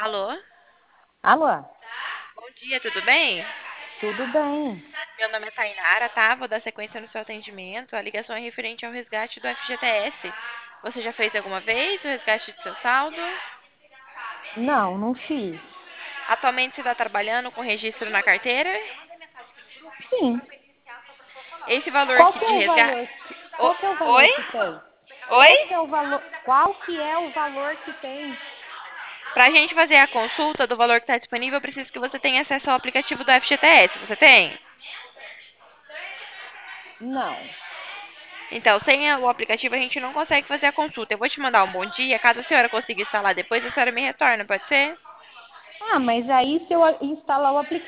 Alô? Alô, Bom dia, tudo bem? tudo bem? Meu nome é Tainara, tá? Vou dar sequência no seu atendimento. A ligação é referente ao resgate do FGTS. Você já fez alguma vez o resgate do seu saldo? Não, não fiz. Atualmente você está trabalhando com registro na carteira? Sim. Esse valor Qual que que é de o resgate. valor? Qual que é o Oi? valor que tem? Oi? Qual que é o valor? Qual que é o valor que tem? Pra gente fazer a consulta do valor que está disponível, eu preciso que você tenha acesso ao aplicativo do FGTS. Você tem? Não. Então, sem o aplicativo a gente não consegue fazer a consulta. Eu vou te mandar um bom dia. Caso a senhora consiga instalar depois, a senhora me retorna, pode ser? Ah, mas aí se eu instalar o aplicativo